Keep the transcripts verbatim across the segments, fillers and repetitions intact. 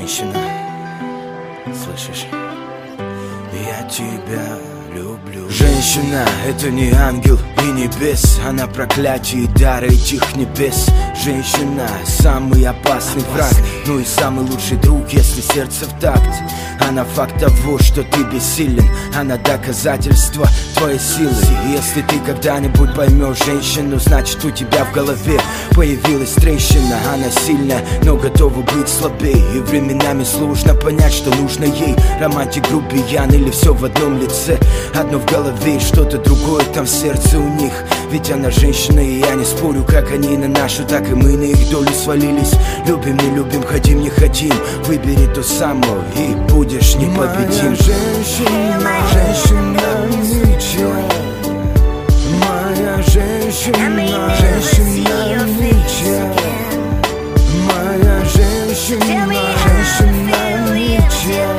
женщина, слышишь? Я тебя люблю. Женщина — это не ангел и не бес, она проклятие и дар этих небес. Женщина — самый опасный враг, ну и самый лучший друг, если сердце в такт. Она факт того, что ты бессилен, она доказательство твоей силы. И если ты когда-нибудь поймешь женщину, значит у тебя в голове появилась трещина. Она сильная, но готова быть слабее, и временами сложно понять, что нужно ей. Романтик, грубиян или все в одном лице. Одно в голове и что-то другое там в сердце у них. Ведь она женщина, и я не спорю, как они на нашу, так и мы на их долю свалились. Любим, не любим, хотим, не хотим, выбери то самое и будешь непобедим. Моя женщина, женщина ничья. Моя женщина, женщина ничья. Моя женщина, женщина ничья.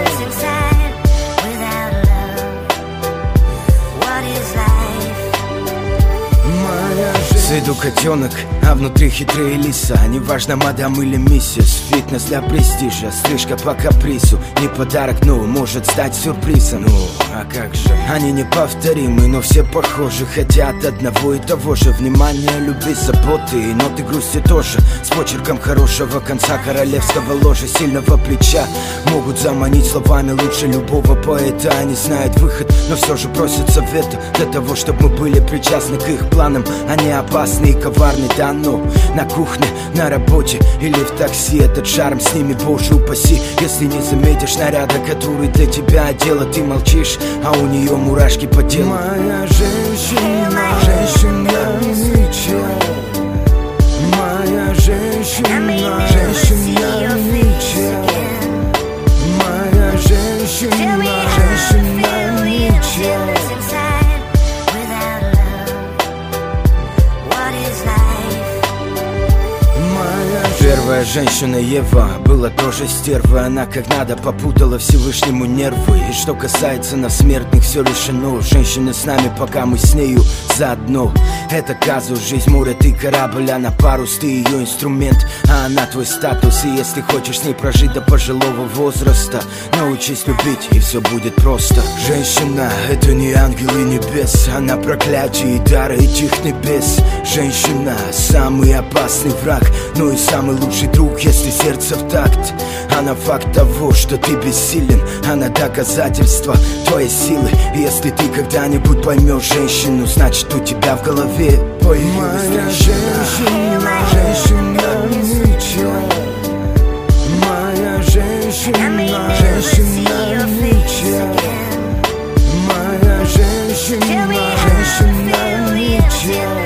С виду котенок, а внутри хитрые лиса. Неважно, мадам или миссис, фитнес для престижа, стрижка по капризу. Не подарок, но может стать сюрпризом. Ну, а как же? Они неповторимы, но все похожи, хотят одного и того же. Внимание, любви, заботы и ноты грусти тоже. С почерком хорошего конца, королевского ложа, сильного плеча. Могут заманить словами лучше любого поэта. Они знают выход, но все же просят совета для того, чтобы мы были причастны к их планам. Они опасны и коварны, да, но на кухне, на работе или в такси. Этот шарм с ними, боже упаси. Если не заметишь наряда, который для тебя одела, ты молчишь, а у нее мурашки по телу. Моя женщина, женщина ничья. Моя женщина, женщина ничья. Моя женщина, женщина ничья. Первая женщина Ева была тоже стерва. Она как надо попутала Всевышнему нервы. И что касается нас смертных, все решено. Женщина с нами, пока мы с нею заодно. Это казус, жизнь море, ты корабль, она парус, ты ее инструмент, а она твой статус. И если хочешь с ней прожить до пожилого возраста, научись любить, и все будет просто. Женщина — это не ангел и небес, она проклятие и дар этих небес. Женщина — самый опасный враг, но и самый лучший друг, если сердце в такт. Она факт того, что ты бессилен, она доказательство твоей силы. И если ты когда-нибудь поймешь женщину, значит у тебя в голове появилась трещина. Моя женщина, женщина ничья. Моя женщина, женщина ничья. Моя женщина, женщина ничья.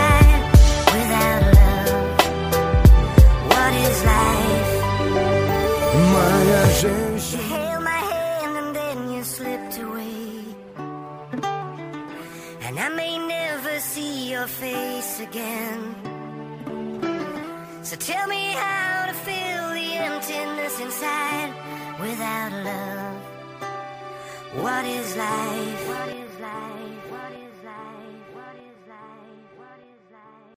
Моя женщина. You held my hand and then you slipped away, and I may never see your face again. So tell me how to fill the emptiness inside without love. What is life? What is life?